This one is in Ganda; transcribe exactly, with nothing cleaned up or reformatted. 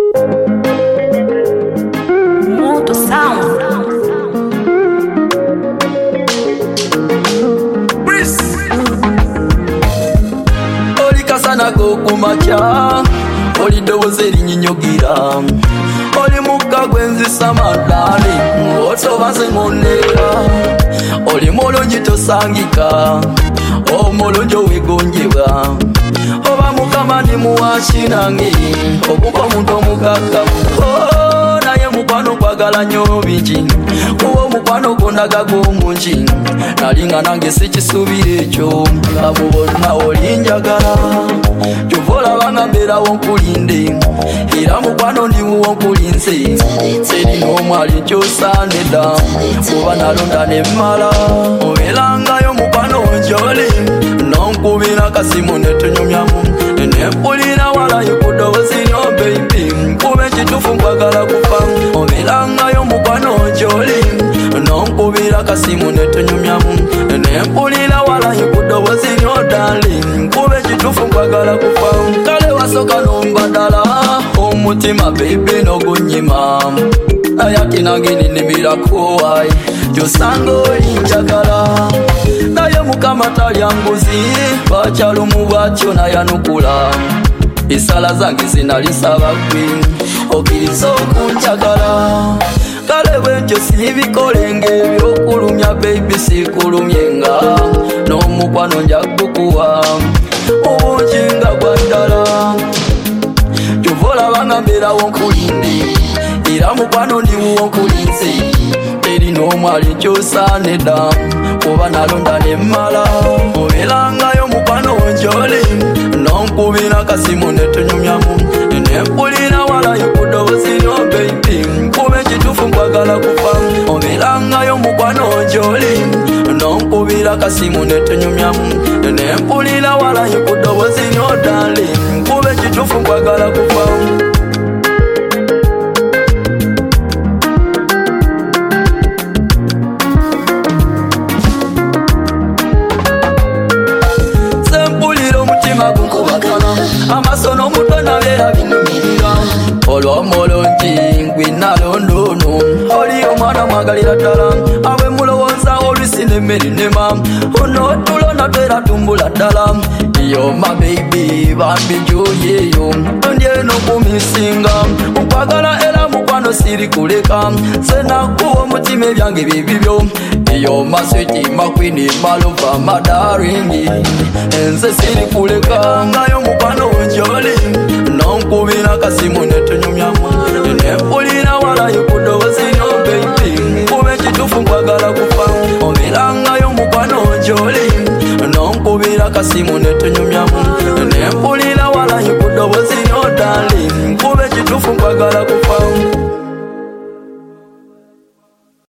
Mundo Sound. Oli kasana go kumacha, oli doze linyinyogira, oli muka gwenzi samadali, oto baze monera, oli molonji tosangika, o molonjo wegonjebwa, oba mukama ni muwashinange, okuko muntu omukaka, oh naye mukwano kwagala nnyo bingi, uwo mukwano gondaga gw'omungi, nalinga nange sikisubira ekyo, abo bonna olinjagala, kyova banga mbeerawo nkulinde, era mukwano ndiwo nkulinze, seri n'omwali kyosaane dda, kuba nalonda nemmala, obeerangayo mukwano njole, nonkubira kasimu netunyumyamu, nempulira walayo ku ddoboozi lyo baby, kuba ekituufu nkwagala kufa, obeerangayo mukwano njole, nonkubira kasimu netunyumyamu, nempulira walayo ku ddoboozi lyo darling, kuba ekituufu nkwagala kufa, kale wasooka nombadala omutima baby n'ogunnyima, naye ati nange ninnimirako ayi gy'osanga olinjagala, naye mukama talya nguzi, bakyalumu bwatyo nayanukula, esala zange zinalisaba gwe okkiriza okunjagala, kale bwentyo siibikolenga ebyokulumya baby sikulumyenga, n'omukwano nja gukuwa obungi nga gwa ddala, kyova olabanga mbeerawo nkulinde, era mukwano ndiwo nkulinze, eri n'omwali kyosaane dda, kuba nalonda nemmala, obeerangayo mukwano njole, nonkubira kasimu netunyumyamu, nempulira walayo ku ddoboozi lyo baby, kuba ekituufu nkwagala kufa, obeerangayo mukwano njole, nonkubira kasimu netunyumyamu, nempulira walayo ku ddoboozi lyo darling, kuba ekituufu nkwagala kufa. Amaso n'omutwe nabeera binumirira, olw'omulungi ngwe nalondono, oli omwana mwagalira ddala, abwe mulowooza oluusi n'emmere nnema, onotulo natwera tumbula ddala, yo ma baby bambi gyoyeeyo, ndyeno kumisinga, nkwagala era mukwano siri kuleka, senakuwa omutima ebyange bibibyo, yo ma sweet ma queen ma lover ma darling, enze siri kuleka, ngayo mukwano njole, nonkubira kasimu netunyumyamu, nempulira walayo ku ddoboozi lyo baby, kuba ekituufu nkwagala kufa, obeerangayo mukwano njole, nonkubira kasimu netunyumyamu, nempulira walayo ku ddoboozi